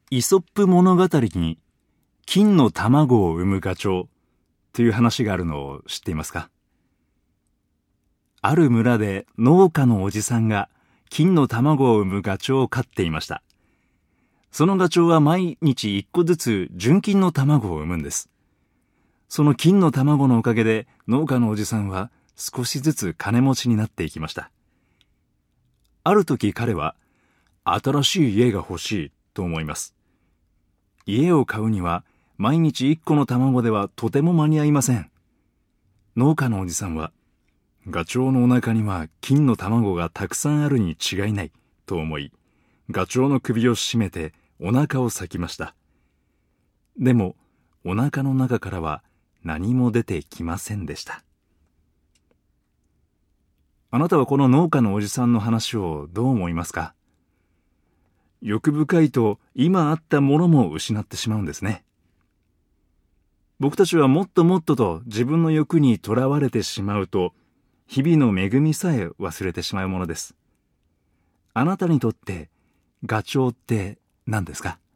イソップ物語に金の卵を産むガチョウという話があるのを知っていますか？ある村で農家のおじさんが金の卵を産むガチョウを飼っていました。そのガチョウは毎日1個ずつ純金の卵を産むんです。その金の卵のおかげで農家のおじさんは少しずつ金持ちになっていきました。ある時彼は新しい家が欲しいと思います。家を買うには毎日1個の卵ではとても間に合いません。農家のおじさんはガチョウのお腹には金の卵がたくさんあるに違いないと思い、ガチョウの首を絞めてお腹を裂きました。でもお腹の中からは何も出てきませんでした。あなたはこの農家のおじさんの話をどう思いますか？欲深いと今あったものも失ってしまうんですね。僕たちはもっともっとと自分の欲にとらわれてしまうと、日々の恵みさえ忘れてしまうものです。あなたにとってガチョウって何ですか？